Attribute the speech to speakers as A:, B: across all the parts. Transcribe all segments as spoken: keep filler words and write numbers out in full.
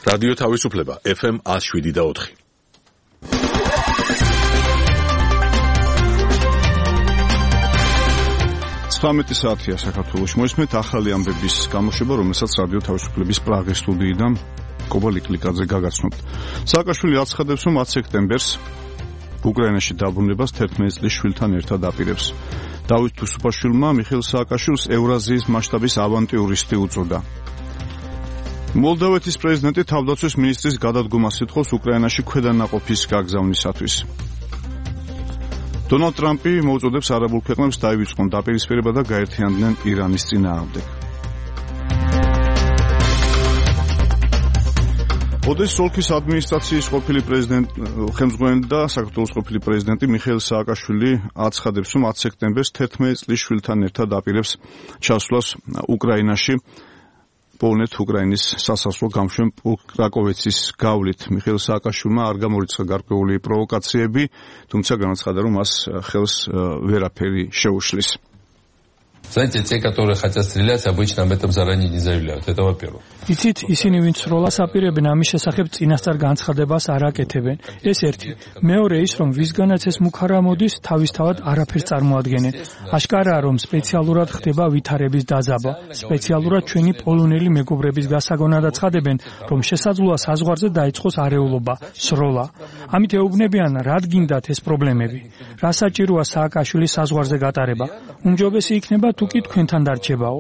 A: რადიო თავისუფლება ეფ ემ one oh seven და four.
B: ცხრამეტი საათია საქართველოში. მოისმენთ ახალი ამბების გამოშვება, რომელსაც რადიო თავისუფლების პრაღის სტუდიიდან კობა ლიკლიკაძე გაგაცნობთ. სააკაშვილი აცხადებს, რომ ათი სექტემბერს უკრაინაში დაბრუნებას თერთმეტი წლის შვილთან ერთად აპირებს. დავით თუსუფაშვილმა მიხეილ სააკაშვილს ევრაზიის მასშტაბის ავანტიურისტი უწოდა. მოლდოვეთის პრეზიდენტი თავდაცვის მინისტრის გადადგომას ითხოვს უკრაინაში ქვედანაყოფის გაგზავნისათვის. დონალდ ტრამპი მოუწოდებს არაბულ ქვეყნებს დაივიწყონ დაპირისპირება და გაერთიანდნენ ირანის წინააღმდეგ. ოდესის ოლქის ადმინისტრაციის ყოფილი პრეზიდენტი ხელმძღვანელი და საქართველოს ყოფილი პრეზიდენტი მიხეილ სააკაშვილი აცხადებს, რომ ათი სექტემბერს თერთმეტი წლის შვილთან ერთად აპირებს ჩასვლას უკრაინაში. პოლონეთ უკრაინის სასაზღვრო გამშვენ კრაკოვეცის გავლით. მიხეილ სააკაშვილმა არ გამორიცხა გარკვეული პროვოკაციები, თუმცა განაცხადა, რომ მას ხელს ვერაფერი შეუშლის.
C: Знаете, те, которые хотят стрелять, обычно об этом заранее не заявляют. Это во-первых.
D: იცით, ისინი ვინც სროლას აპირებენ, ამის შესახებ წინასწარ განცხადებას არ აკეთებენ. ეს ერთი. მეორე ის, რომ ვისგანაც ეს მუქარა მოდის, თავისთავად არაფერს წარმოადგენენ. აშკარაა, რომ სპეციალურად ხდება ვითარების დაძაბვა. სპეციალურად ჩვენი პოლონელი მეგობრების გასაგონად აცხადებენ, რომ შესაძლოა საზღვარზე დაიწყოს არეულობა, სროლა. ამით ეუბნებიან, რად გინდათ ეს პრობლემები. რა საჭიროა სააკაშვილის საზღვარზე გატარება? უმჯობესი იქნება თუკი თქვენთან დარჩებაო.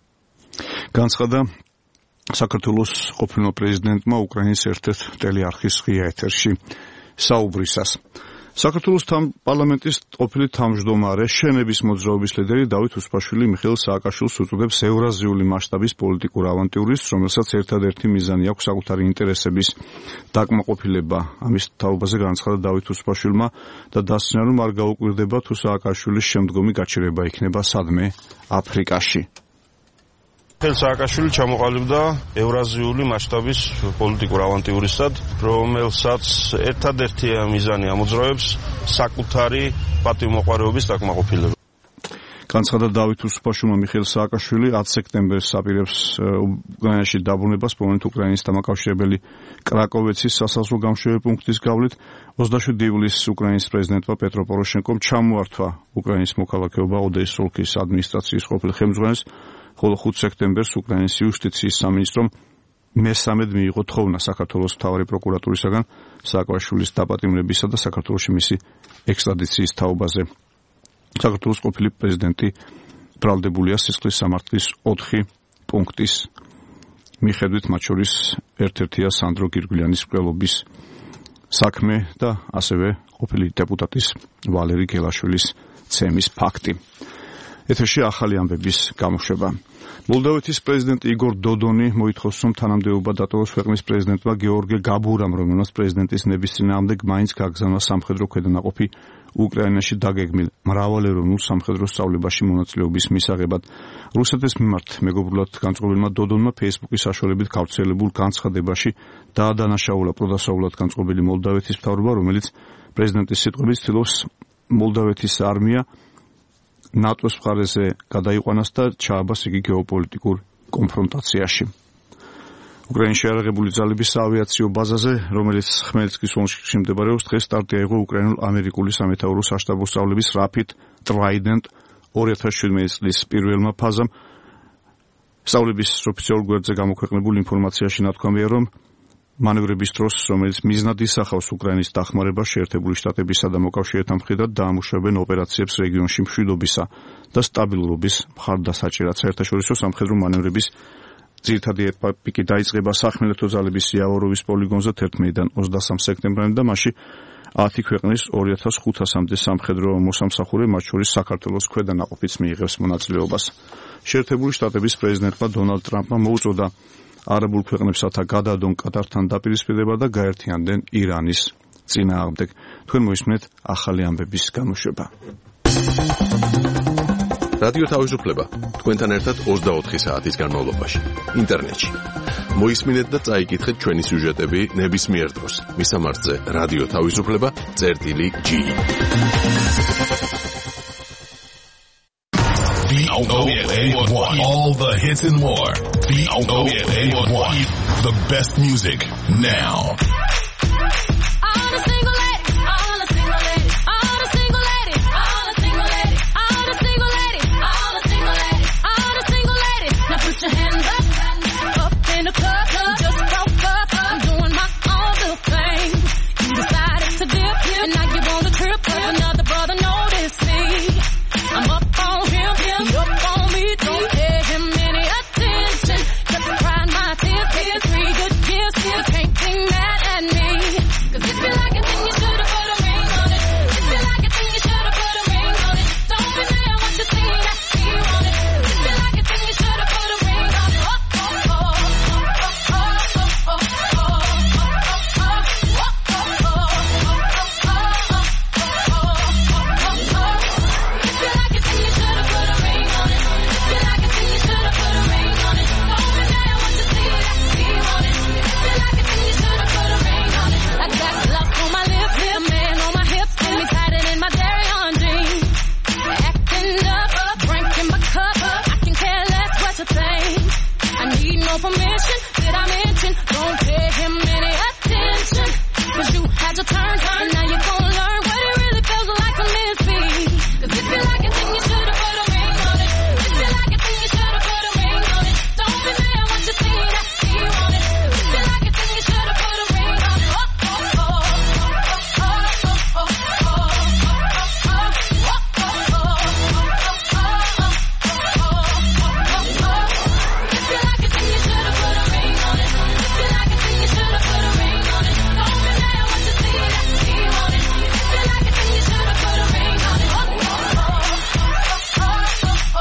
B: განცხადა საქართველოს ყოფილმა პრეზიდენტმა უკრაინის ერთ-ერთ ტელეარხის ღია ეთერში საუბრისას. საქართველოს პარლამენტის ყოფილი თავმჯდომარე, შენების მოძრაობის ლიდერი დავით თუსუფაშვილი მიხეილ სააკაშვილს უწოდებს ევრაზიული მასშტაბის პოლიტიკურ ავანტიურისტს, რომელსაც ერთადერთი მიზანი აქვს საკუთარი ინტერესების დაკმაყოფილება. ამის თაობაზე განაცხადა დავით თუსუფაშვილმა და დასცნა, რომ არ გაუკვირდება თუ სააკაშვილის შემდგომი გაჩერება იქნება სადმე აფრიკაში.
E: მიხეილ სააკაშვილი ჩამოყალიბდა ევრაზიული მასშტაბის პოლიტიკურ ავანტიურისტად, რომელსაც ერთადერთი მიზანი ამოძრავებს საკუთარი პატივმოყვარეობის დაკმაყოფილება.
B: განცხადა დავით თუსუფაშვილმა მიხეილ სააკაშვილი ათი სექტემბერს აპირებს უკრაინაში დაბრუნებას პოლონეთ უკრაინის დამაკავშირებელი კრაკოვეცის სასაზღვრო გამშვები პუნქტის გავლით. ოცდაშვიდი ივლისს უკრაინის პრეზიდენტმა პეტრო პოროშენკომ ჩამოართვა უკრაინის მოქალაქეობა ოდესის ოლქის ადმინისტრაციის ყოფილ ხელმძღვანელს, ხოლო ხუთი სექტემბერს უკრაინის იუსტიციის სამინისტრომ მესამედ მიიღო თხოვნა საქართველოს მთავარი პროკურატურისაგან სააკაშვილის დაპატიმრებისა და საქართველოში მისი ექსტრადიციის თაობაზე. საქართველოს ყოფილი პრეზიდენტი ბრალდებულია სისხლის სამართლის ოთხი პუნქტის მიხედვით, მათ შორის ერთ-ერთია სანდრო გირგვლიანის მკვლელობის საქმე და ასევე ყოფილი დეპუტატის ვალერი გელაშვილის ცემის ფაქტი. ეთერში ახალი ამბების გამოშვება. მოლდოვეთის პრეზიდენტი იგორ დოდონი მოითხოვს, რომ თანამდებობა დატოვოს ქვეყნის პრეზიდენტმა გეორგე გაბურამ, რომელმაც პრეზიდენტის ნების წინააღმდეგ მაინც გაგზავნა სამხედრო ქვედანაყოფი უკრაინაში დაგეგმილ მრავალეროვნულ სამხედრო სწავლებაში მონაწილეობის მისაღებად. რუსეთის მიმართ მეგობრულად განწყობილმა დოდონმა ფეისბუქის საშუალებით გავრცელებულ განცხადებაში დაადანაშაულა პროდასავლად განწყობილი მოლდოვეთის მთავრობა, რომელიც პრეზიდენტის სიტყვებით ცდილობს მოლდოვეთის არმია ნატოს მხარეზე გადაიყვანას და ჩააბას იგი გეოპოლიტიკურ კონფრონტაციაში. უკრაინაში აღებული ძალების საავიაციო ბაზაზე, რომელიც ხმელნიცკის ოლქში მდებარეობს, დღეს სტარტი აიღო უკრაინულ-ამერიკული სამეთაურო საშტაბო სწავლების Rapid Trident ორი ათას შვიდმეტი წლის პირველმა ფაზამ. სწავლების ოფიციალურ გვერდზე გამოქვეყნებულ ინფორმაციაში ნათქვამია, რომ მანევრების დროს, რომელიც მიზნად ისახავს უკრაინის დახმარებას, შეერთებული შტატებისა და მოკავშირეთა მხრიდან დაამუშავებენ ოპერაციებს რეგიონში მშვიდობისა და სტაბილურობის მხარდასაჭერად. საერთაშორისო სამხედრო მანევრების ძირითადი ეტაპი დაიწყება სახმელეთო ძალების იავოროვის პოლიგონზე თერთმეტიდან ოცდასამ სექტემბრამდე და მასში ათი ქვეყნის ორი ათას ხუთასამდე სამხედრო მოსამსახურე, მათ შორის საქართველოს ქვედანაყოფიც მიიღებს მონაწილეობას. შეერთებული შტატების პრეზიდენტმა დონალდ ტრამპმა მოუწოდა არაბულ ქვეყნებსათა გადადონ კატართან დაპირისპირება და გაერთიანდნენ ირანის წინააღმდეგ. თქვენ მოისმენთ ახალი ამბების გამოშვება.
A: რადიო თავისუფლება თქვენთან ერთად ოცდაოთხი საათის განმავლობაში ინტერნეტში. მოისმინეთ და წაიკითხეთ ჩვენი სიუჟეტები ნებისმიერ დროს. მისამართზე რადიო თავისუფლება წერტილი ჯი.
F: V O A one. All the hits and more. V O A one. The best music now.
G: All the single ladies, all the single ladies, all the single ladies, all the single ladies, all the single ladies, all the single ladies, all the single ladies. Now put your hands up, up in the club, just broke up. I'm doing my own little thing. You decided to dip, and now you want to trip, 'cause another brother noticed me. I'm up on him, he up on me. Don't pay him any attention. Just crying my tears, taking three good years. You can't be mad at me. 'Cause if you like it, then you should've put a ring on it. If you like it, then you should've put a ring on it. Don't be mad what you see, that you want it. If you like it, then you should've put a ring on it. Oh, oh, oh, oh, oh, oh, oh, oh, oh, oh, oh, oh, If you like it, then you should've put a ring on it. If you like it, then you should've put a ring on it. Don't be mad what you see, that you want it. If you like it, then you should've put a ring on it. I got love on my lips, a man on my hips, and me tighter than my dairy on jeans. Acting up, drinking my cup, I can care less what you think. I need no permission, did I mention? Don't pay him any attention, 'cause you had your turn, and now you're gonna learn what it really feels like to miss me. 'Cause if you like it, then you should've put a ring on it. If you like it, then you should've put a ring on it. Don't be mad what you see, that you want it. If you like it, then you should've put a ring on it. Oh, oh, oh, oh, oh, oh, oh, oh, If you like it, then you should've put a ring on it. If you like it, then you should've put a ring on it. Don't be mad what you see, that you want it. If you like it, then you should've put a ring on it. Oh, oh, oh, oh, oh, oh,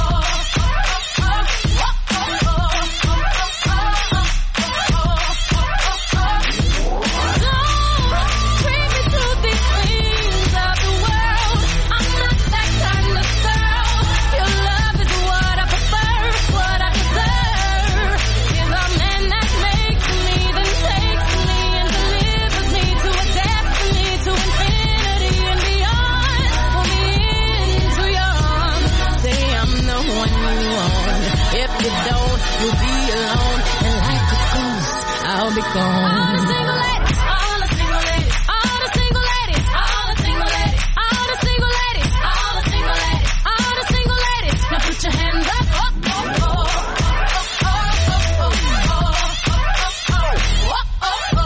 G: Don't bring me to these things of the world. I'm not that kind of girl. Your love is what I prefer, what I deserve. Is a man that makes me, then takes me and delivers me to a destiny, to infinity and beyond. Pull me into your arms, say I'm the one you want. If you don't, you'll be alone, and like a ghost, I'll be gone. All the single ladies, all the single ladies, all the single ladies, all the single ladies, all the single ladies, all the single ladies, all the single ladies. Now put your hands up. Oh, oh, oh, oh, oh, oh, oh, oh, oh,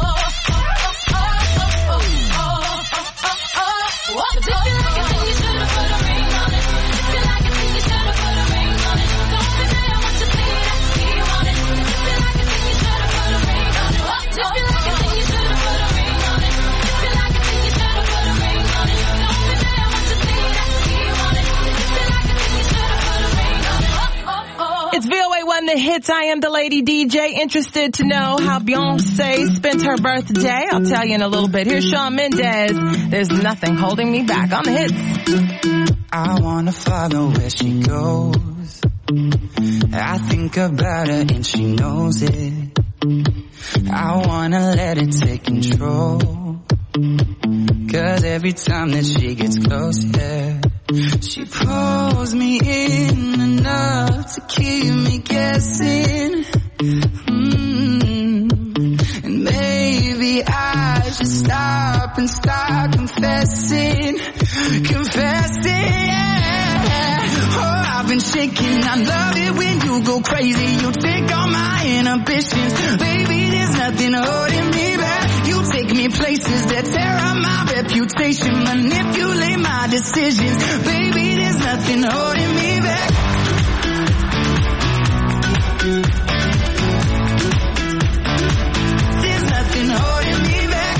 G: oh, oh, If you like it, then you should've put a ring on it. If you like it, then you should've put a ring on it. Don't be mad what you see, that you want it. If you like it, then you should've put a ring on it. If you like it, then you should've put a ring on it. If you like it, then you should've put a ring on it. Don't be mad what you see, that you want it. If you like it, then you should've put a ring on it. Oh, oh, oh.
H: It's V O A one The Hits. I am the Lady D J. Interested to know how Beyonce spent her birthday? I'll tell you in a little bit. Here's Shawn Mendes. There's nothing holding me back on the hits.
I: I wanna follow where she goes. I think about her and she knows it. I wanna let it take control. 'Cause every time that she gets close, yeah, she pulls me in enough to keep me guessing. Mm. And maybe I should stop and start confessing, confessing, yeah. Oh, I've been shaking. I love it when you go crazy. You take all my inhibitions. Baby, there's nothing holding me back. You take me places that tear up my reputation, manipulate my decisions. Baby, there's nothing holding me back. There's nothing holding me back.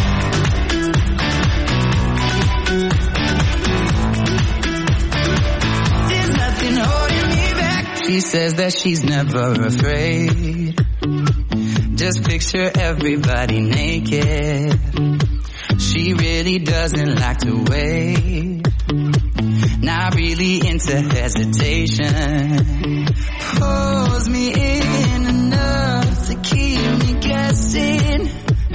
I: There's nothing holding me back. She says that she's never afraid. Just picture everybody naked. She really doesn't like to wait. Not really into hesitation. Pulls me in enough to keep me guessing.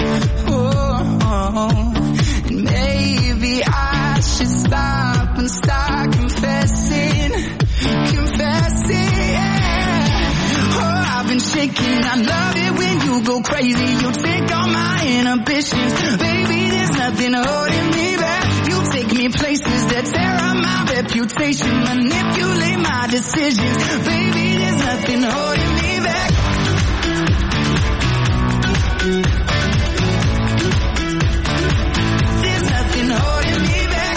I: Oh, and maybe I should stop and start confessing. Confessing. I love it when you go crazy. You take all my inhibitions. Baby, there's nothing holding me back. You take me places that tear up my reputation. Manipulate my decisions. Baby, there's nothing holding me back. There's nothing holding me back.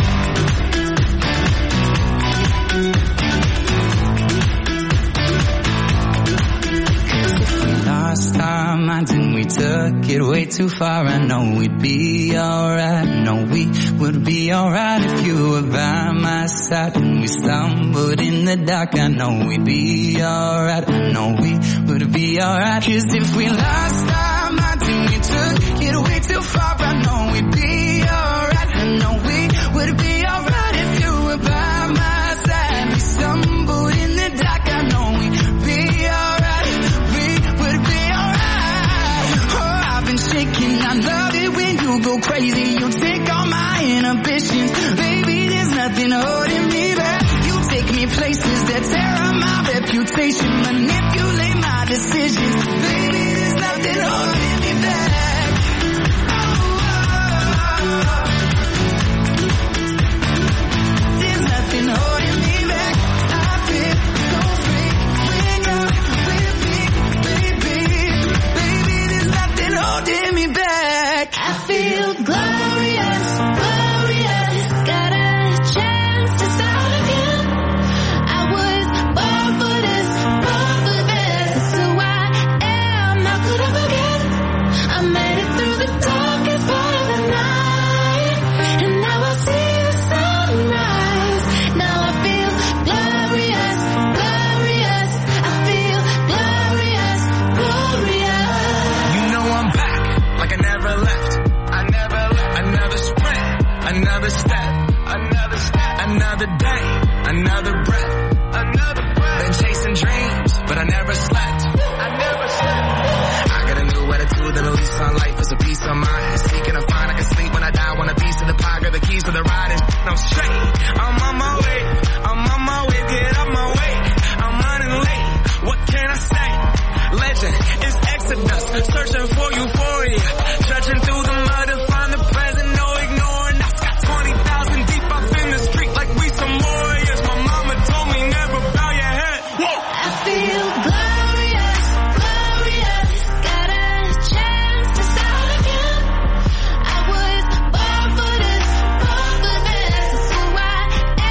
I: Lost our minds and we took it way too far. I know we'd be alright. I know we would be alright if you were by my side. When we stumbled in the dark, I know we'd be alright. I know we would be alright. 'Cause if we lost our minds and we took it way too far, I know we'd be alright. I know we would be alright if you were by my side. We stumbled in the dark, I know we'd be alright. We would be alright. Oh, I've been shaking. I love it when you go crazy. You take all my inhibitions. Baby, there's nothing holding me back. You take me places that tear up my reputation. Manipulate my decisions. Baby, there's nothing holding me back. Oh, oh, oh. There's nothing holding me back. I feel so free when you're with me, baby. Baby, there's nothing holding me back.
G: I feel glorious, glorious. Got a chance to start again. I was born for this, born for this. It's who I am. How could I forget? I made it through the darkest part of the night, and now I see the sunrise. Now I feel glorious, glorious. I feel glorious, glorious.
I: You know I'm back, like I never left. I never left. Another sprint, another step, another step, another day, another breath, another breath. Been chasing dreams, but I never slept. I never slept. I got a new attitude and a lease on life is a peace of mind. Seeking to find I can sleep when I die. Want a piece of the pie, got the keys to the ride, and I'm straight. I'm on my way. I'm on my way. Get up my way. I'm running late. What can I say? Legend is Exodus, searching for euphoria, trudging through the mud to find the present, no ignoring. I got twenty thousand deep up in the street like we some warriors. My mama told me never bow your head. Whoa.
G: I feel glorious, glorious. Got a chance to start again. I was born for this, born for this. It's who I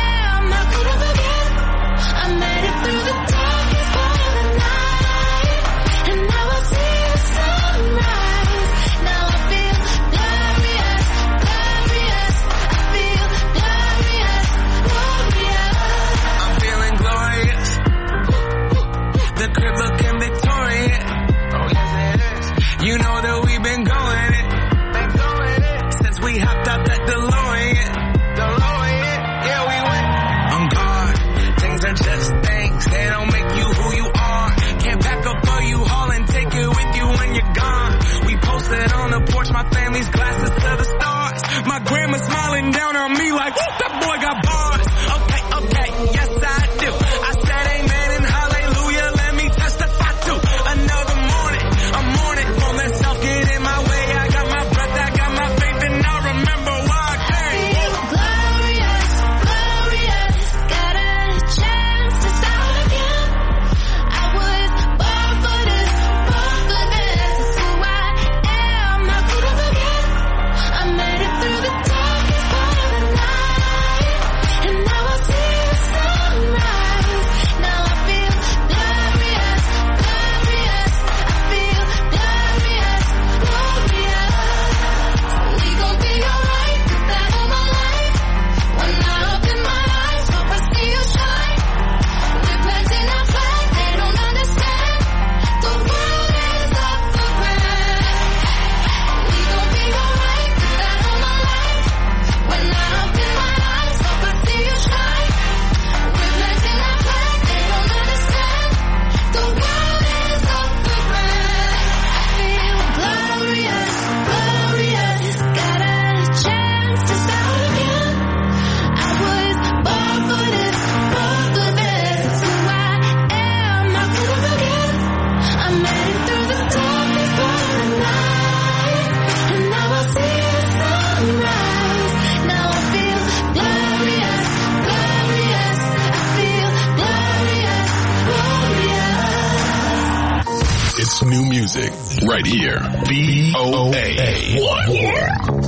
F: music right here. B O A one.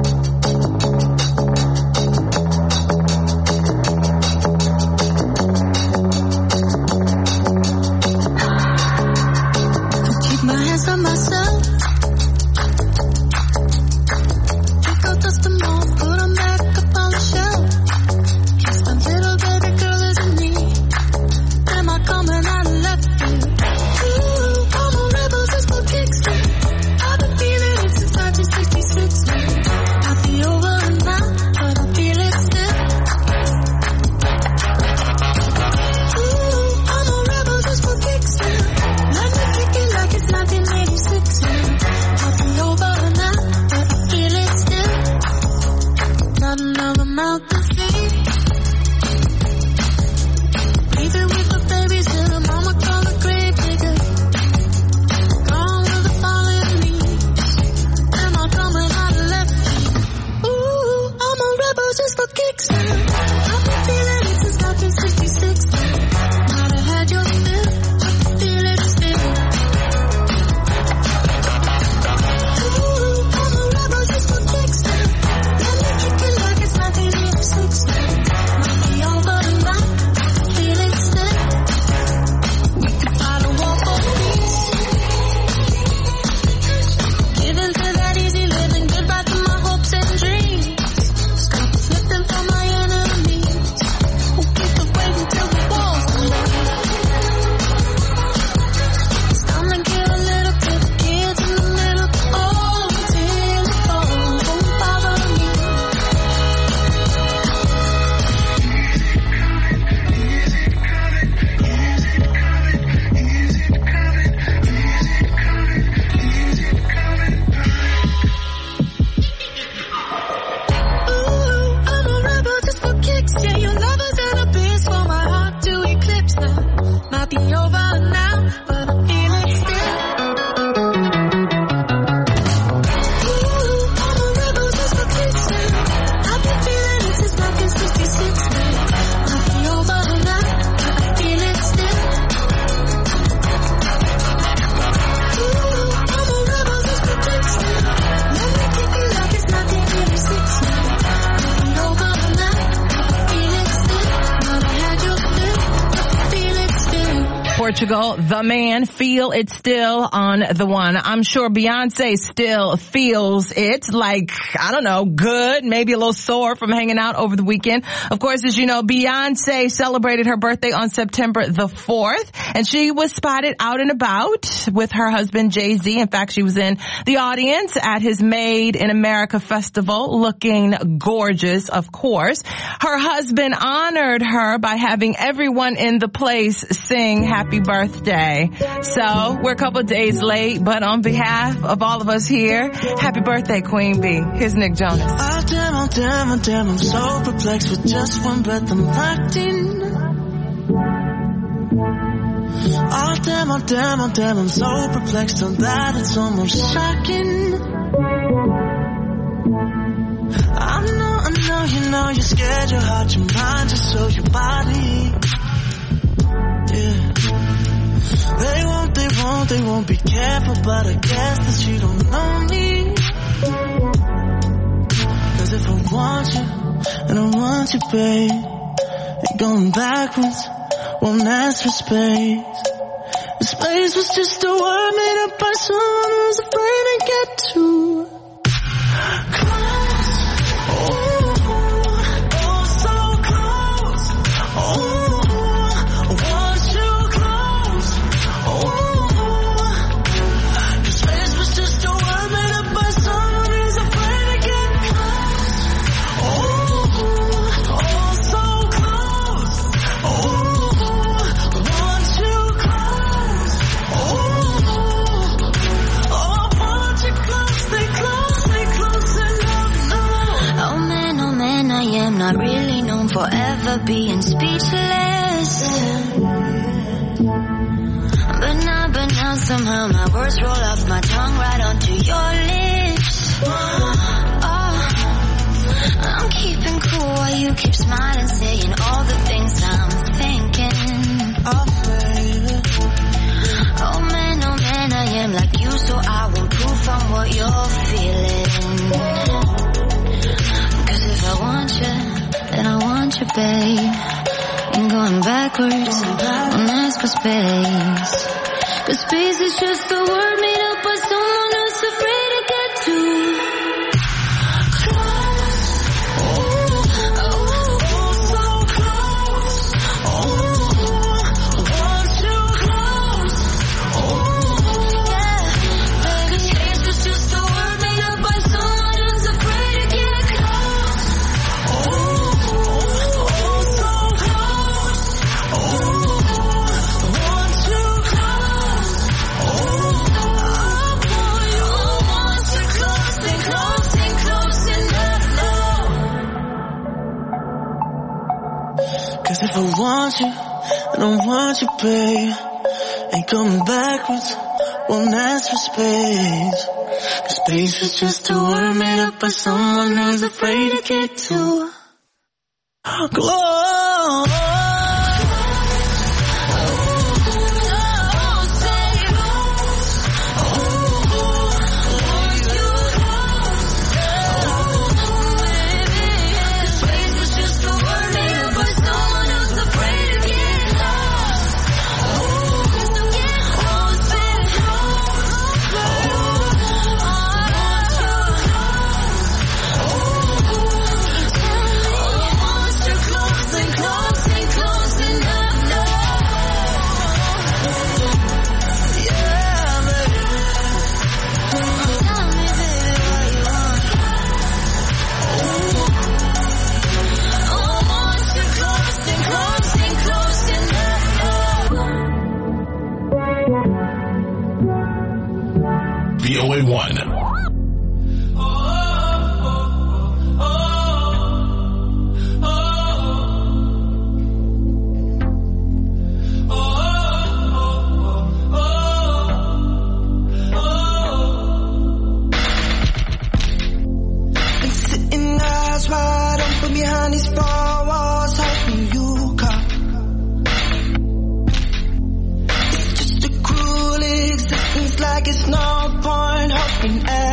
H: Portugal, The Man, Feel It Still on The One. I'm sure Beyonce still feels it, like, I don't know, good, maybe a little sore from hanging out over the weekend. Of course, as you know, Beyonce celebrated her birthday on September the fourth, and she was spotted out and about with her husband Jay-Z. In fact, she was in the audience at his Made in America festival, looking gorgeous, of course. Her husband honored her by having everyone in the place sing Happy Birthday. So we're a couple of days late, but on behalf of all of us here, happy birthday, Queen B. Here's Nick Jonas.
J: Oh, damn, oh, damn, oh, damn, I'm so perplexed with just one breath I'm locked in. Oh, damn, oh, damn, oh, damn, I'm so perplexed on that it's almost shocking. I know, I know, you know, you're scared, your heart, your mind, just so your body. Yeah. They won't, they won't, they won't be careful, but I guess that you don't know me. Cause if I want you, and I want you, babe, ain't going backwards, won't ask for space. The space was just a word made up by someone who's afraid to get too close. Oh, oh, so close. Oh. Not really known for ever being speechless. But now, but now somehow my words roll off my tongue right onto your lips. Oh, I'm keeping cool while you keep smiling, saying all the things I'm thinking. Oh, baby. Oh man, oh man, I am like
G: babe. Ain't going backwards, don't ask for space. Cause space is just a word made up by someone who's afraid to get too close. Oh, oh, so close. Oh, want too close. Oh, yeah. Cause space is just a word made up by someone who's afraid to get close. Oh, so close. Oh, want too close. Oh, boy, you want too close and close and close enough, no.
J: Cause if I want you, I don't want you, babe. Ain't coming backwards, won't ask for space. Cause space is just a word made up by someone who's afraid to get too close.
F: V O A one.
J: Been sitting eyes wide open behind these four walls, hoping you come. It's just a cruel existence, like it's no point hoping.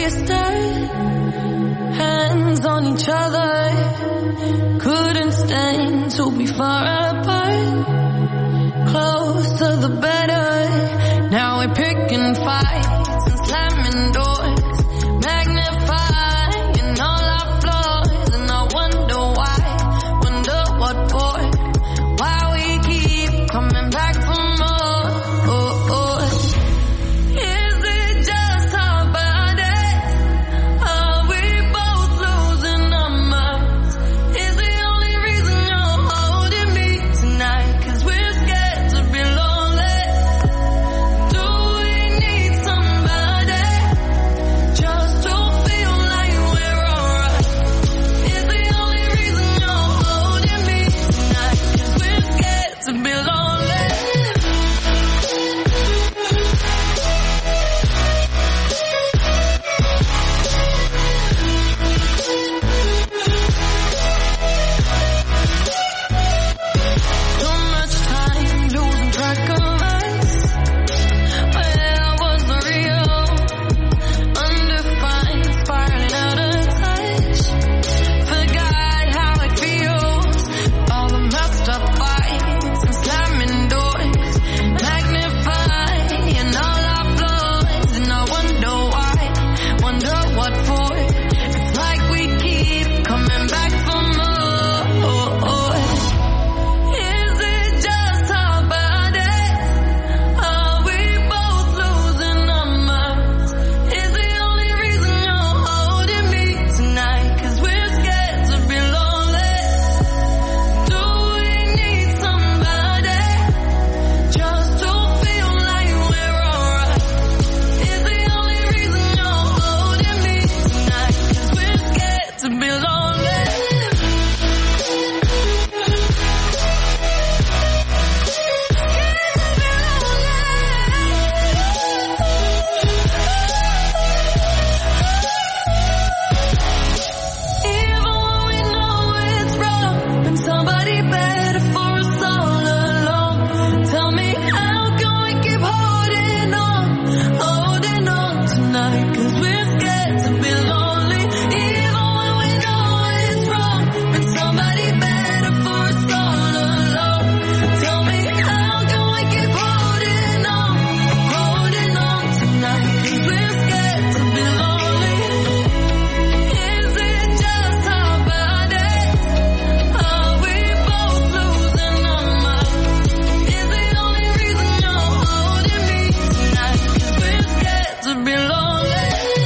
G: stayed hands on each other, couldn't stand to be far apart, close to the better. Now we're picking fights and slamming doors, magnifying all our flaws, and I wonder why, wonder what for, why we keep coming back for more. Oh, oh. Is it just our bodies? Are we both losing our minds? Is the only reason you're holding me tonight? 'Cause we're scared to be lonely. Do we need somebody just to feel like we're alright? Is the only reason you're holding me tonight? 'Cause we're scared to be lonely. So much time losing track of us. Where was the real? Undefined, spiraling out of touch. Forgot how it feels. All the messed up fights and slamming doors, magnifying all our flaws, and I wonder why, wonder what for. It's like we keep coming back for more. Is it just our bodies? Are we both losing our minds? Is the only reason you're holding me tonight? 'Cause we're scared to be lonely. Do we need somebody just to feel like we're alright? Is the only reason you're holding me tonight? 'Cause we're scared to be lonely. Even when we know it's wrong, and somebody better for us all along. Tell me, how can we keep holding on, holding on tonight? 'Cause we're scared to be lonely. Even when we know it's wrong, and somebody better for us all along. Tell me, how can we keep holding on, holding on tonight? 'Cause we're scared to be lonely. Is it just our bodies? Are we both losing our minds? Is the only reason you're holding me tonight? 'Cause we're scared to be lonely.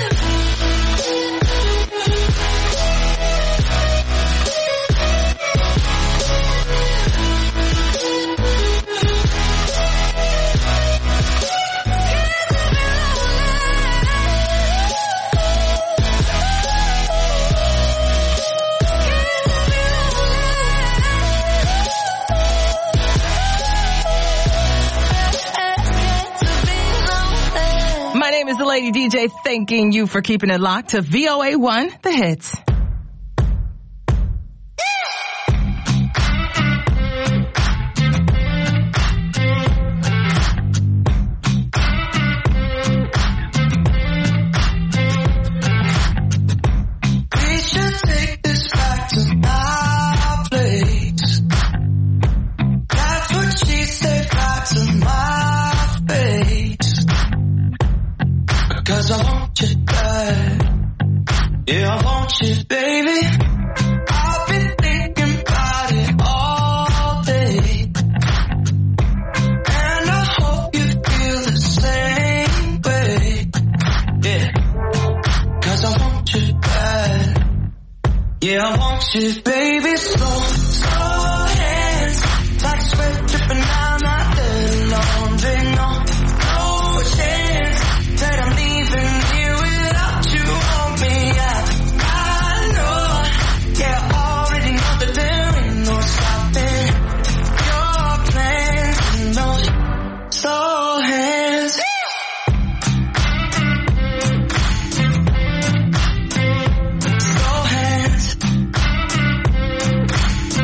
H: My name is the Lady D J, thanking you for keeping it locked to V O A one, The Hits.
J: We should take this back to my place. That's what she said, back to my face. 'Cause I want you back. Yeah, I want you, baby. I've been thinking about it all day, and I hope you feel the same way. Yeah, 'cause I want you back. Yeah, I want you, baby. Slow, slow hands, like sweat dripping down my head. Laundry, no, no chance that I'm leaving here without you on me. I, I know, yeah, I already know that there ain't no stopping your plans and those slow hands. Slow hands.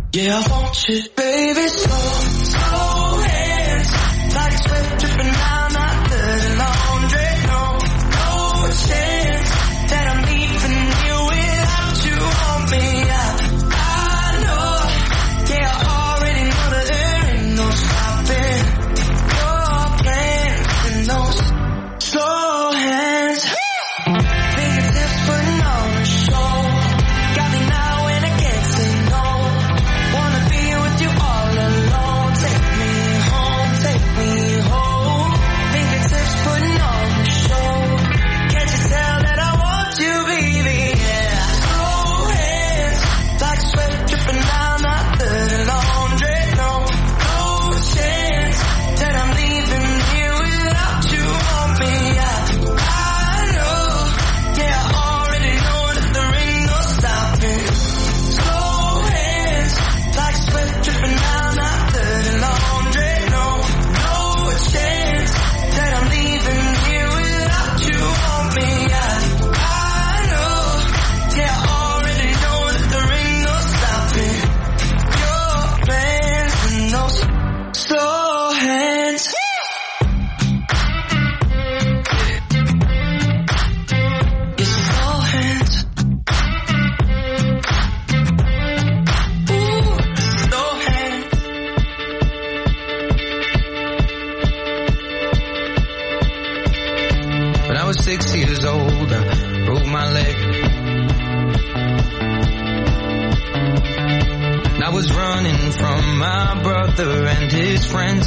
J: Yeah, I want you, baby, slow, slow hands, like a swift dripping down my dirty laundry. No, no chance that I'm leaving you without you on me. I, I know, yeah, I already know that there ain't no stopping your plans and those slow hands. Fingertips putting on a show, got me now and I can't say no. Wanna be with you all alone. Take me home, take me home. Fingertips putting on a show. Can't you tell that I want you, baby? Yeah. Slow hands, like sweat dripping down my dirty laundry. No, no chance that I'm leaving here without you on me. I, I know, yeah, I already know that there ain't no stopping. Slow hands, like sweat dripping down my dirty laundry. No, no chance that I'm leaving here without you on me. I, I know, yeah, I already know that there ain't no stopping your plans and those slow hands. Your slow hands. Ooh, slow hands.
K: When I was six years old, I broke my leg. And I was running from my brother and his friends.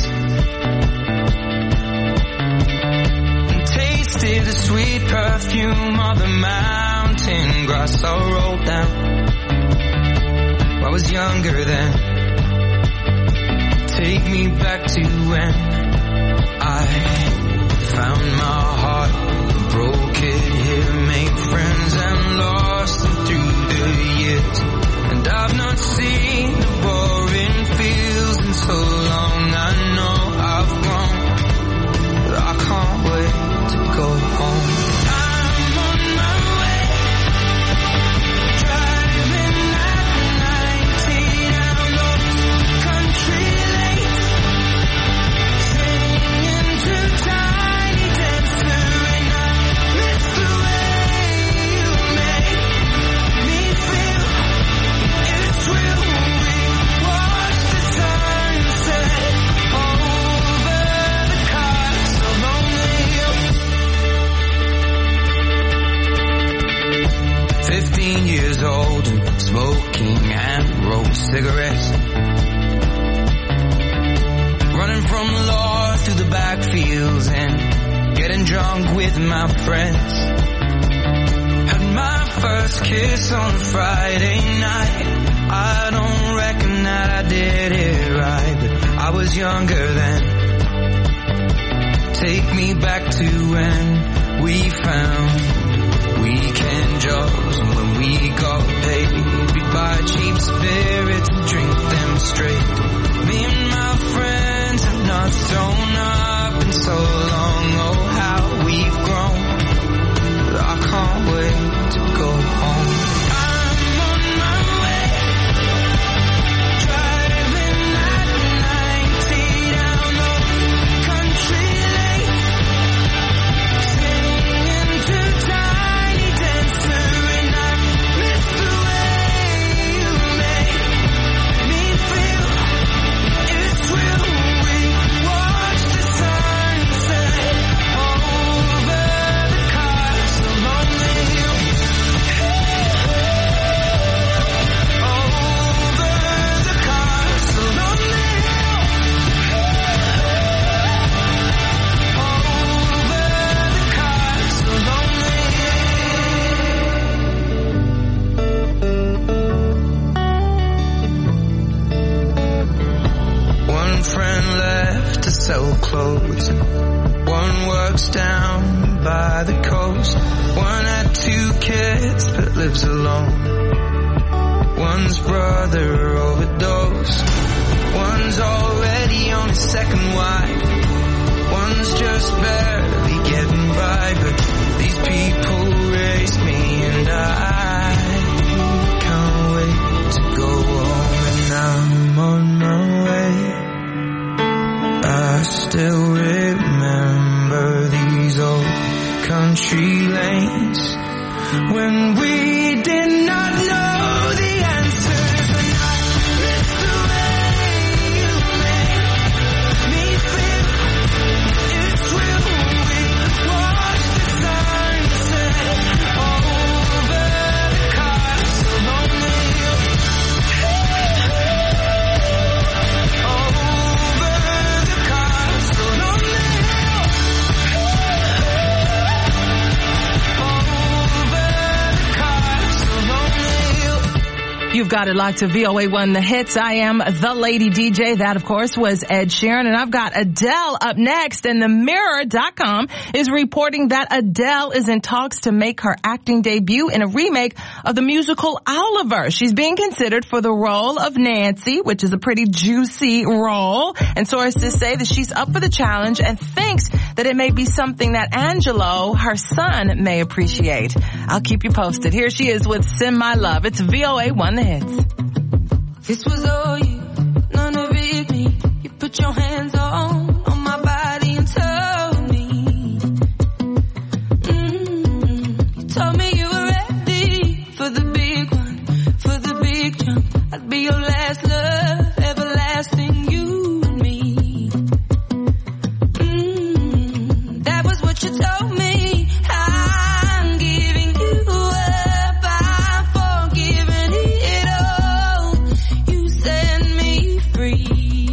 K: And tasted the sweet perfume of the mountain grass I rolled down. I was younger then. Take me back to when I found my heart, broke it here, made friends and lost them through the years. And I've not seen the boring fields in so long. I know I've grown, but I can't wait to go home. I'm on my way, driving at nineteen down those country lanes, singing to Tiny Dancer, and I miss the way you make me feel. It's real. We watch the sunset over the castle on the hill. Fifteen years old and smoking and rolled cigarettes, running from the law through the backfields and getting drunk with my friends. Had my first kiss on Friday night. I don't reckon that I did it right, but I was younger then. Take me back to when we found weekend jobs, and when we got paid, we'd buy cheap spirits and drink them straight. Me and my friends have not thrown up in so long. Oh, how we've grown, but I can't wait to go home. I'm on my way, driving at ninety down those country lanes, singing to Tiny Dancer, and I miss the way you make me feel. It's real. We watch the sunset over the castle on the hill. Over the castle on the hill. Over the castle on the hill. One friend left to sell clothes. One works down by the coast. One had two kids but lives alone. One's brother overdosed. One's already on his second wife. One's just barely getting by. But these people raised me, and I can't wait to go home. And now lanes when we did not know the answers. And I miss the way you make me feel. It's real. We watch the sunset over the castle on the hill. Over the castle on the hill.
H: You've got it locked to V O A one The Hits. I am the Lady D J. That, of course, was Ed Sheeran. And I've got Adele up next. And the mirror dot com is reporting that Adele is in talks to make her acting debut in a remake of the musical Oliver. She's being considered for the role of Nancy, which is a pretty juicy role. And sources say that she's up for the challenge and thinks that it may be something that Angelo, her son, may appreciate. I'll keep you posted. Here she is with Send My Love. It's V O A one The Hits.
I: This was all you, none of it me. You put your hands on, on my body and told me. Mm-hmm. You told me you were ready for the big one, for the big jump. I'd be your last love, everlasting, you and me. Mm-hmm. That was what you told me. I'm giving you up, I'm forgiving it all. You set me free.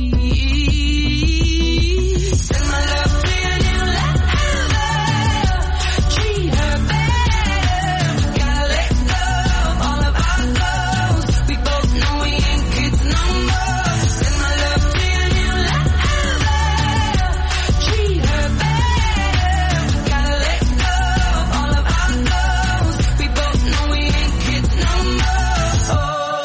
I: Send my love to your new lover. Treat her better. Gotta let go of all of our goals. We both know we ain't kids no more. Send my love to your new lover. Treat her better. Gotta let go of all of our goals. We both know we ain't kids no more.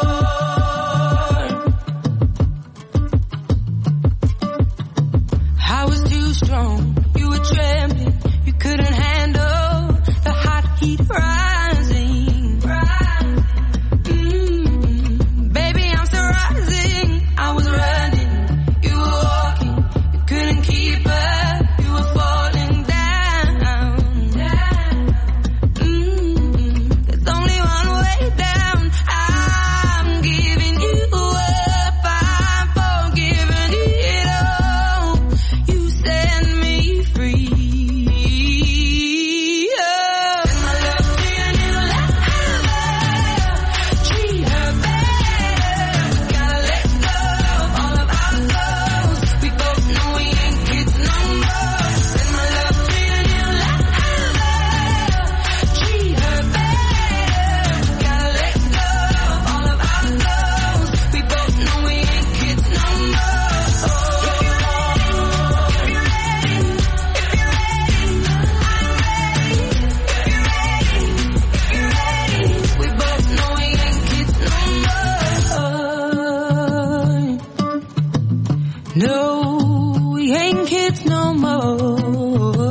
I: I was too strong, you were trembling, you couldn't handle the hot heat rising. Mm, baby, I'm still rising. I was running, you were walking, you couldn't keep up, you were falling down. Mm, there's only one way down. I'm giving you up, I'm forgiving it all. You set me free. Oh. Send my love to your new lover. Treat her better. Gotta let go of all of our goals. We both know we ain't kids no more. Send my love to your new lover. Treat her better. Gotta let go of all of our goals. We both know we ain't kids no more. If you're ready, if you're ready, if you're ready, I'm ready. If you're ready, if you're ready, we both know we ain't kids no more. No, we ain't kids no more.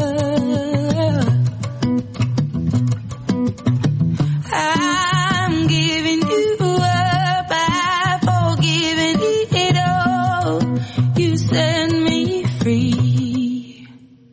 I: I'm giving you up, I'm forgiving it all. You set me free.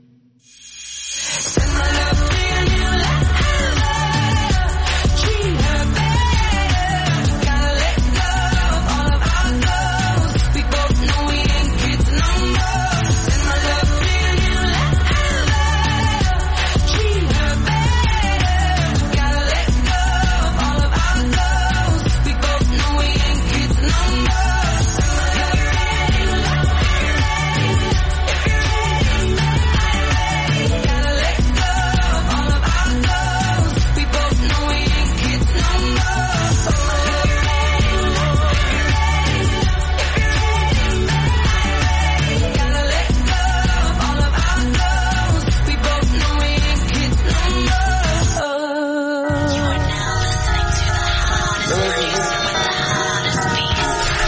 I: Send my love to your new lover. Treat her better. Gotta let go of all of our goals. We both know we ain't kids no more. Send my love to your new lover. Treat her better. Gotta let go of all of our goals. We both know we ain't kids no more. Send my love to your new lover. If you're ready, if you're ready, I'm ready. Gotta let go of all of our goals. We both know we ain't kids no more. Send my love to your new lover. If you're ready, if you're ready, I'm ready. Gotta let go of all of our goals. We both know we ain't kids no more. You are now listening to the hottest place with the hottest beats.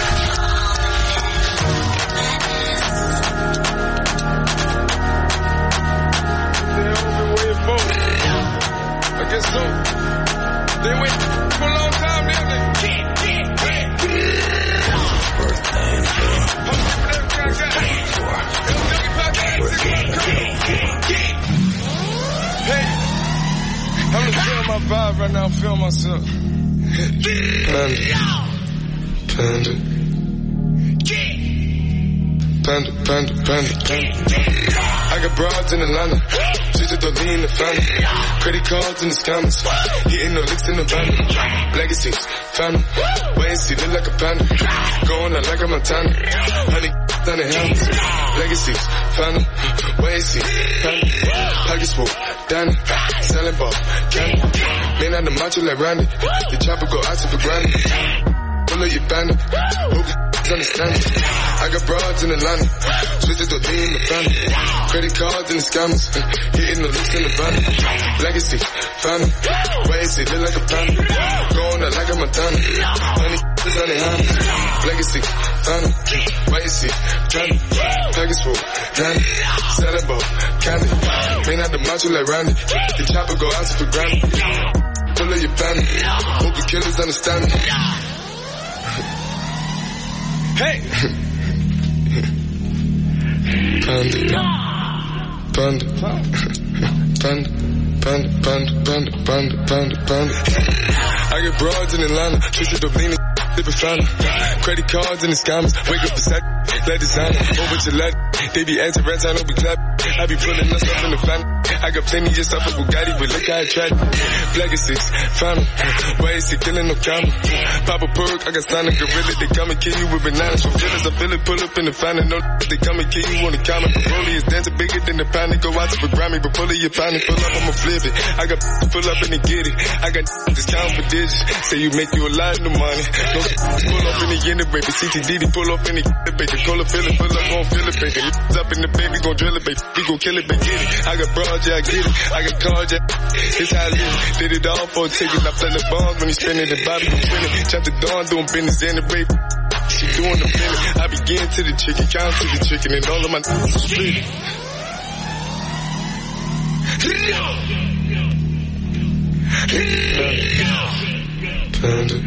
C: I guess so. They wait for a long time, didn't they? Yeah, yeah, yeah. Hey, I'm just feeling my vibe right now, I'm feeling myself. Panda. Panda. Panda, panda, panda. I got broads in Atlanta. She's just don't lean the family. Credit cards in the scammers. Hitting the licks in the van. Legacies, family. Wait and see, look like a panda. Going out like a Montana. Honey, on the helmets. Legacies, family. Wait and see, family. Pockets full, Danny. Selling ball, candy. Man out the macho like Randy. The chopper go out to for granted. Pull up your bandit. Hope you understand it. I got broads in Atlanta. Switches to lean in the family. Credit cards and the scammers. Hitting the looks in the van. Legacy, family. Wait and see, look like a panda. Going out like a Montana. Honey, is on the hands. Legacy, family. Wait and see, family. Package full, Danny. Selling ball, candy. Man out the macho like Randy. The chopper go out for granted. Pull up your bandit. Hope the killers understand me. Hey! Panda. Panda. Panda. Panda. Panda. Panda. Panda. Panda. Panda. I get broads in Atlanta. Twisted up leaning. Live family. Credit cards and the scammers. Wake up beside. Let designer. Over to let. They be answering rats. I don't be clap. I be pulling us up in the family. I got plenty of stuff with Bugatti, but look how I tried. Legacies, family. Why is he killing no camera? Pop a perk, I got signed a gorilla. They come and kill you with bananas. From killers, I feel it, pull up in the family. No, they come and kill you on the camera. Broly is dancing bigger than the panic. Go out to the Grammy, but pull up your panic. Pull up, I'ma flip it. I got pull up and they get it. I got this count for digits. Say you make you a lot of money. No, pull up in the end of baby. C T D D, pull up in the baby. Call a feeling, pull up, gon' feel it, baby. Up in the baby, gon' drill it, baby. We gon' kill it, baby. Get it. I got broad, yeah, I get it. I got cards, yeah. It's how I live. Did it all for a ticket. I play the bombs when he spinning the Bobby, I'm spinning. Chop the dawn, doing business in the baby. She doing the billing. I begin to the chicken, count to the chicken, and all of my n***s are split. Panda.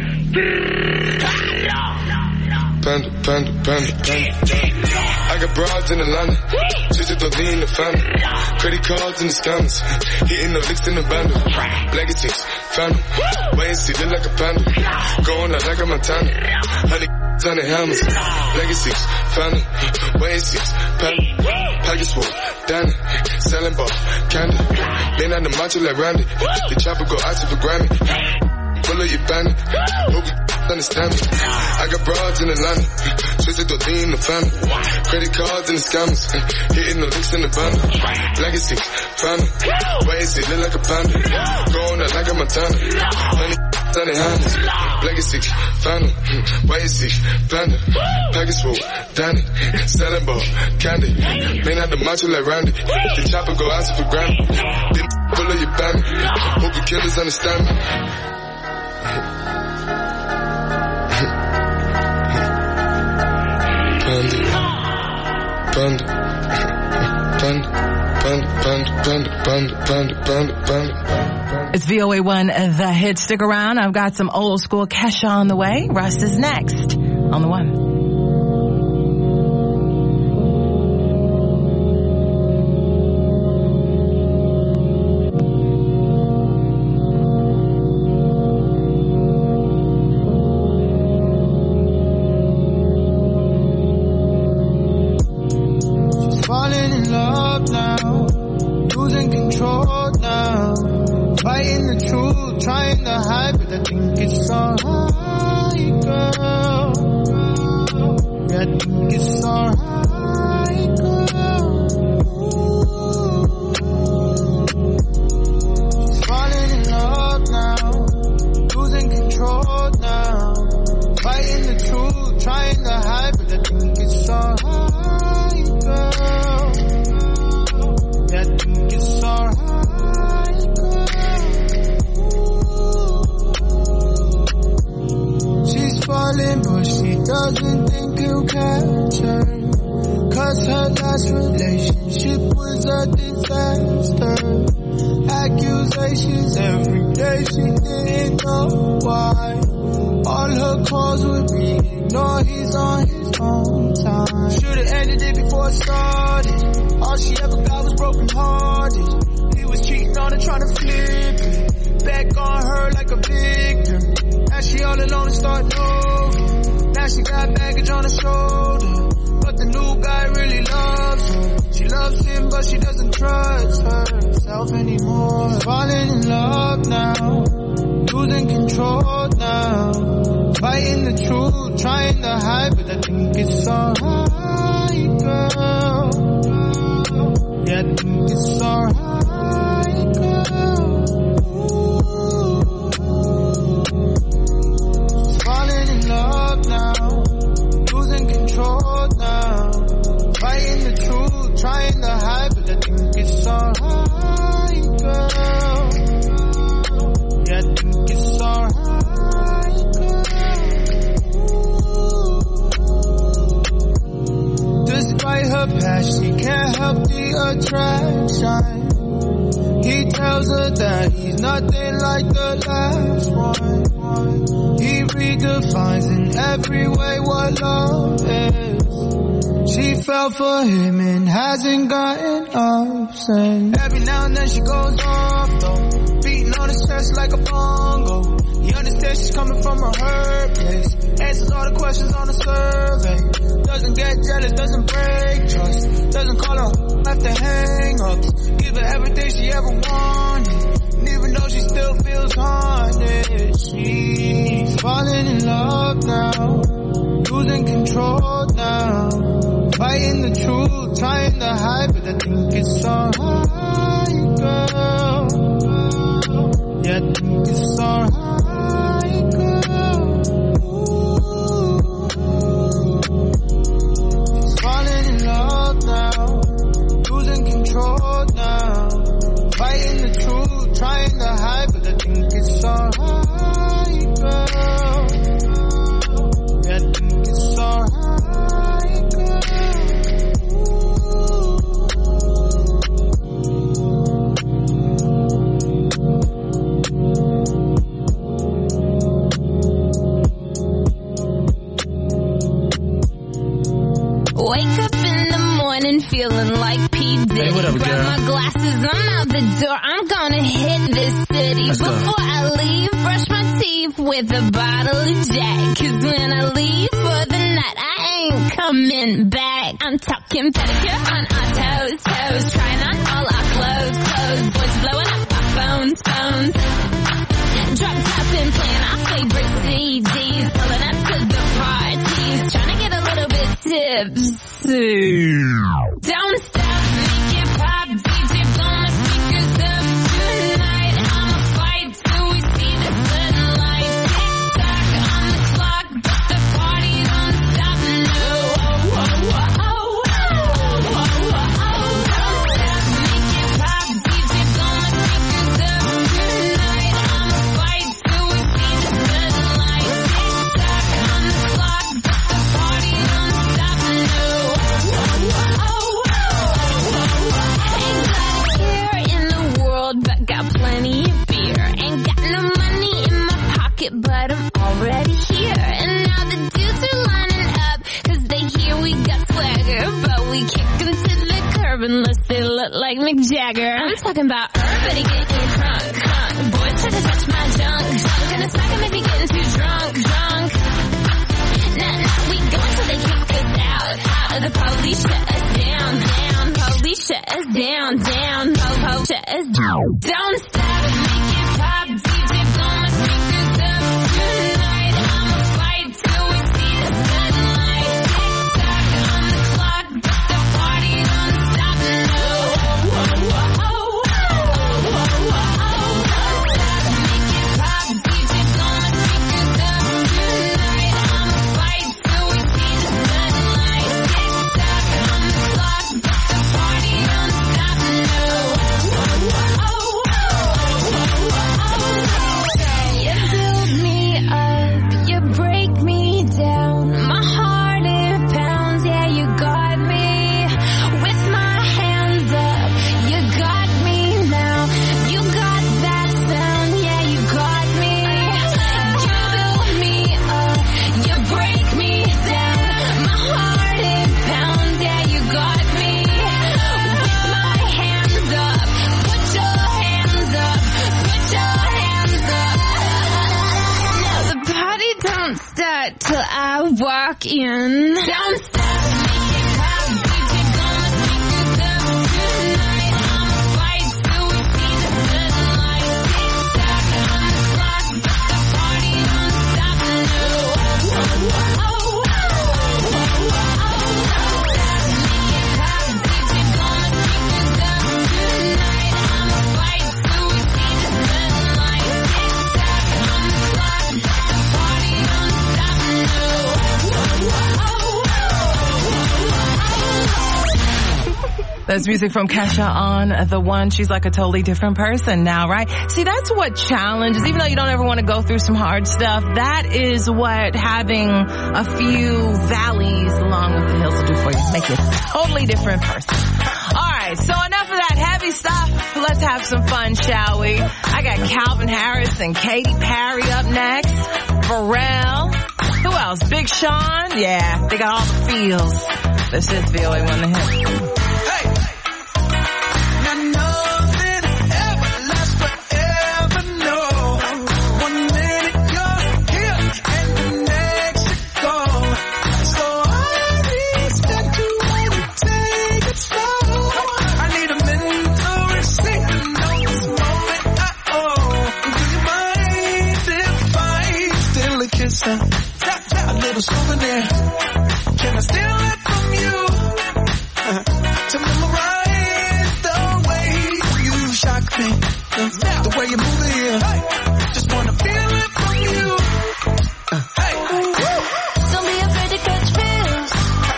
C: Panda, panda, panda, panda. I got broads in Atlanta. Switches don't lean the family. Credit cards and the scammers. Hitting the licks in the band. Legacies, family. Wait and see, look like a panda. Going out like a Montana. Honey, on the helmets. Legacies, family. Wait and see, family. Package full, Danny. Selling ball, candy. Man out the macho like Randy. The chopper go out to for Grammy. Pull up your bandit. Hope you understand me. I got broads in Atlanta. Switches to lean in the family. Credit cards and the scammers. Hitting the links in the bundle. Legacy, family. Wait and see, look like a panda. Going out like a Montana. Honey, on the hands. Legacy, family. Wait and see, panda. Package full, Danny. Selling ball, candy. Man out the macho like Randy. The chopper go out for granted. Then pull up your bandit. Hope the killers understand me. Panda, panda, panda, panda, panda, panda, panda, panda, panda.
H: It's V O A one, The Hit. Stick around. I've got some old school Kesha on the way. Russ is next on the one.
J: All she ever got was broken hearted. He was cheating on her, trying to flip it.
L: all alone and starting over. Now she got baggage on her shoulder, but the new guy really loves her. She loves him, but she doesn't trust herself anymore. Falling in love now, losing control now. Fighting the truth, trying to hide, but I think it's alright, girl. Yeah, I think it's alright, girl. Falling in love now, losing control now. Fighting the truth, trying to hide, but I think it's alright, girl. Yeah, I think it's alright, girl. Despite her past, she can't help the attraction. He tells her that he's nothing like the last one. He redefines in every way what love is. She fell for him and hasn't gotten up since. Every now and then she goes off though, beating on his chest like a bongo. He understands she's coming from a hurt place, answers all the questions on the survey. Doesn't get jealous, doesn't break trust, doesn't call her after hang-ups. Give her everything she ever wanted, and even though she still feels haunted, she's falling in love now, losing control now. Fighting the truth, trying to hide, but I think it's alright, girl. Yeah, I think it's alright, girl. She's falling in love now, losing control now. Fighting the truth, trying to hide, but I think it's alright, girl. Yeah, I think it's alright, girl.
G: Wake up in the morning feeling like P. Diddy.
M: Hey, what up,
G: Grab
M: girl?
G: my glasses, I'm out the door. I'm gonna hit this city.
M: Let's go.
G: Before I leave, brush my teeth with a bottle of Jack. Cause when I leave for the night, I ain't coming back. I'm talking pedicure on our toes, toes. Trying on all our clothes, clothes. Boys blowing up our phones, phones. Drop top and playing our favorite C Ds. Pulling up to the parties. Trying to get a little bit tipsy. Don't stop, make it pop. D J blow my speakers up tonight. I'ma fight till we see the sunlight. Tick tock on the clock, but the party don't stop. No, oh, oh, oh, oh, oh, oh, oh, oh. Don't stop, make it pop. D J blow my speakers up tonight. I'ma fight till we see the sunlight. Tick tock on the clock, but the party don't stop. No, oh, oh, oh, oh, oh, oh. Ain't got a care in the world, but got plenty of beer. Ain't got no money in my pocket, but I'm already here. And now the dudes are lining up, cause they hear we got swagger. But we kick them to the curb unless they look like Mick Jagger. I'm talking about everybody getting drunk, drunk. Boys try to touch my junk, junk. Gonna smack them if you're getting too drunk, drunk. Nah, nah, we go until they kick us out, out. The police shut us down, down. Police shut us down, down. Po, po, shut us down. Don't stop, make it pop. D J blow my speakers up tonight. I'ma fight till we see the sunlight. Tick tock on the clock, but the party don't stop. No, oh, oh, oh, oh, oh, oh, oh, oh. walk in. Don't stop me, cause D J gonna take it up tonight. I'ma fight till we see the sunlight. Tick tock on the clock, but the party don't stop now. Oh, oh, oh, oh, oh, oh. Stop me, cause D J gonna take it up tonight. I'ma fight till we see the sunlight. Tick tock on the clock, but the party don't stop now.
H: That's music from Kesha on The One. She's like a totally different person now, right? See, that's what challenges, even though you don't ever want to go through some hard stuff, that is what having a few valleys along with the hills will do for you. Make you a totally different person. All right, so enough of that heavy stuff. Let's have some fun, shall we? I got Calvin Harris and Katy Perry up next. Pharrell. Who else? Big Sean? Yeah, they got all the feels. This is V O A one The Hit.
J: A little souvenir. Can I steal it from you? Uh, to memorize the way you shock me, the, the way you move it here. Hey. Just wanna feel it from you. Uh, hey.
G: Don't be afraid to catch feels.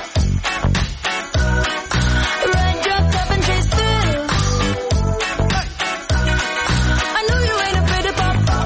G: Ride your top and chase thrills. I know you ain't afraid to pop up.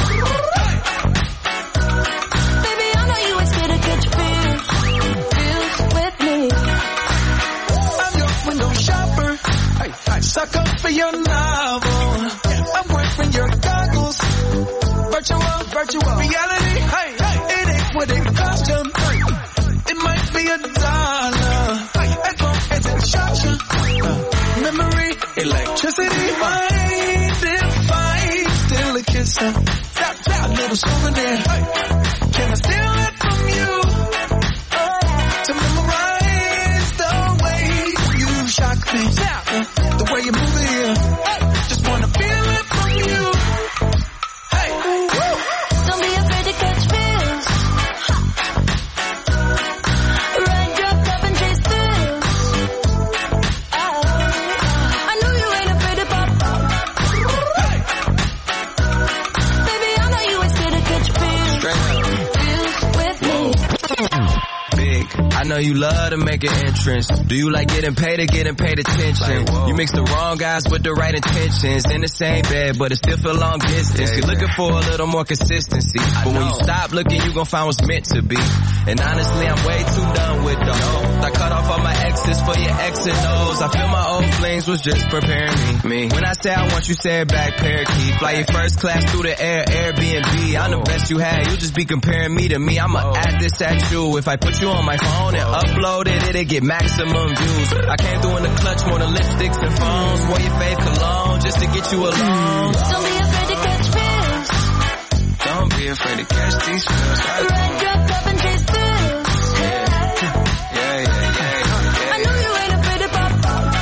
J: Suck up for your novel. I'm wearing your goggles. Virtual, virtual reality. Hey, hey, it ain't what it cost you. It might be a dollar. As long as it shocks you. Uh, memory, electricity. Mind if I still a kisser? A little souvenir. Can I steal it from you? To memorize the way you shock me. Uh, the way you move it here. Just wanna feel it from you. Hey,
G: don't be afraid to catch feels. Ride your top and chase thrills. Oh, I know you ain't afraid to pop up. Baby, I know you ain't scared to catch feels. Feels with me.
M: Big, I know you love to make an entrance. Do you like getting paid or getting paid attention? Like, you mix the wrong guys with the right intentions. In the same bed, but it still feel long distance. Yeah, You're looking for a little more consistency. I but know. When you stop looking, you gon' find what's meant to be. And honestly, I'm way too done with those. I cut off all my exes for your X and O's. I feel my old flings was just preparing me. me. When I say I want you, say it back, parakeet. Fly your first class through the air, Airbnb. I'm the best you had, you just be comparing me to me. I'ma add this at you. If I put you on my phone and upload it, it'll get maximum views. I came through in the clutch, more than lipsticks and phones. Wore your fave cologne just to get you alone.
G: Don't be afraid to catch feels.
M: Don't be afraid to catch these feels.
G: Ride your top and chase thrills.
M: Yeah, yeah, yeah, yeah.
G: I know you ain't afraid to pop up.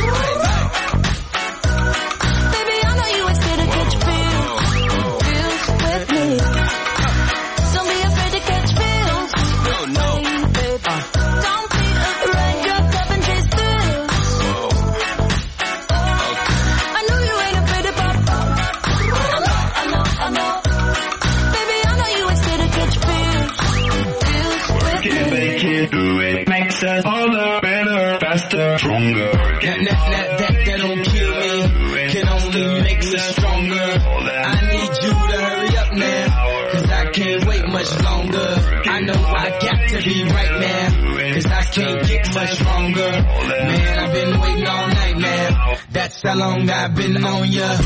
G: Baby, I know you ain't scared to catch feels. Feels with me. Don't be afraid to catch feels.
M: No, no.
G: Don't be afraid. Ride your top and chase thrills. I know you ain't afraid to pop up. I know, I know, I know. Baby, I know you ain't scared to catch feels. Feels with me.
N: Make it do it. Makes us harder, better, faster, stronger.
J: That, that, that, that, that don't kill me. Can only make me stronger. I need you to hurry up now. Cause I can't wait much longer. I know I got to be right now. Cause I can't get much stronger. Man, I've been waiting all night, man. That's how long I've been on ya.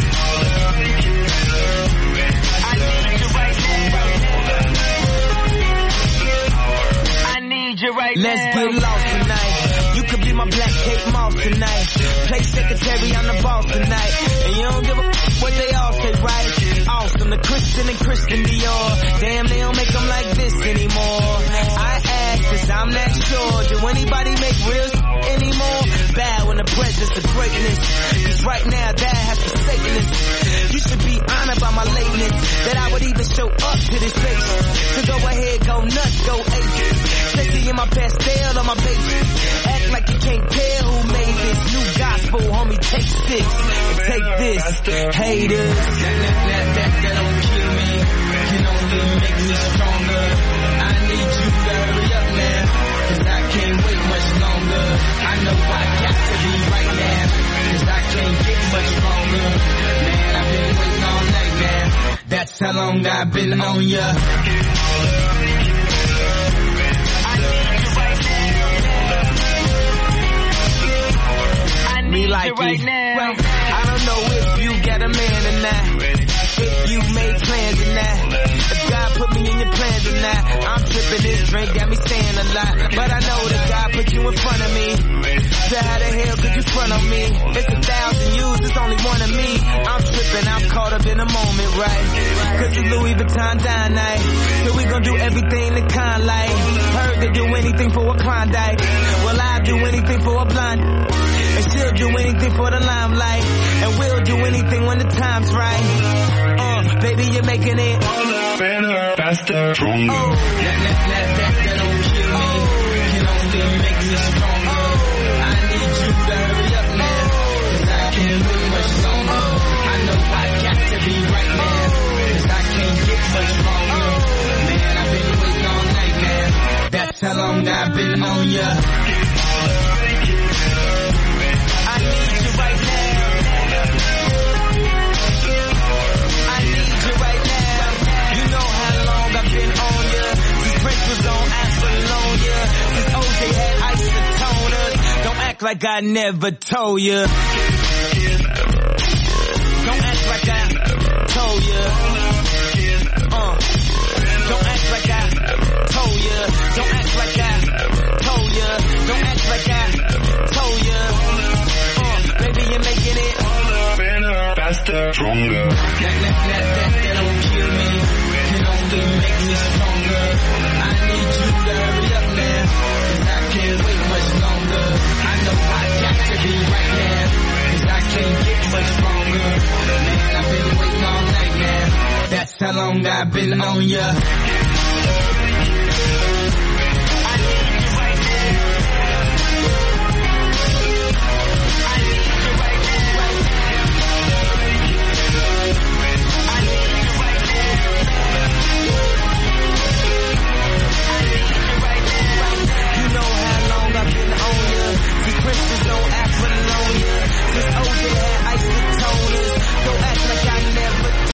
J: Right Let's now. Get lost tonight. You could be my black Kate Moss tonight. Play secretary, I'm the boss tonight. And you don't give a f- what they all say, right? Awesome, the Christian and Christian Dior. Damn, they don't make them like this anymore. secrets of greatness. Cause right now that has forsaken us. You should be honored by my lateness, that I would even show up to this place. So go ahead, go nuts, go ape. Sexy in my pastel on my baby. Act like you can't tell who made this new gospel, homie. Take six and take this, haters. That, that, that, that, that don't kill me, can only make me stronger. I need you to hurry up now, cause I can't wait much longer. I know I got to be right now, cause I can't get much stronger. Man, I've been waiting all night now, that's how long I've been on ya. Me like right now. I don't know if you got a man or not, if you made plans or not, if God put me in your plans or not. I'm tripping, this drink got me saying a lot, but I know that God put you in front of me. So how the hell could you front on me? It's a thousand yous, it's only one of me. I'm tripping, I'm caught up in the moment, right? Cause it's Louis Vuitton dine night, so we gon' do everything the kind like. Heard they do anything for a Klondike, well I'll do anything for a blind. And she'll do anything for the limelight, and we'll do anything when the time's right. Uh, baby, you're making it
N: better, faster, stronger.
J: Oh, that, that, that, that, that don't kill me, can only make me stronger. I need you to hurry up now, cause I can't wait much longer. I know I got to be right now, cause I can't get much longer. Man, I've been waiting all night now, that's how long I've been on ya. Like I never told you. Don't act like I told you. Uh. Don't act like I told you. Don't act like I told you. Don't act like I told you. Uh. Baby, you're making it
N: better, faster, stronger.
J: That, that, that, that, that don't kill me, can only make me stronger. I need you to hurry up now, cause I can't wait much longer. I know I got to be right now, cause I can't get much longer. Man, I've been waiting all night now, that's how long I've been on ya.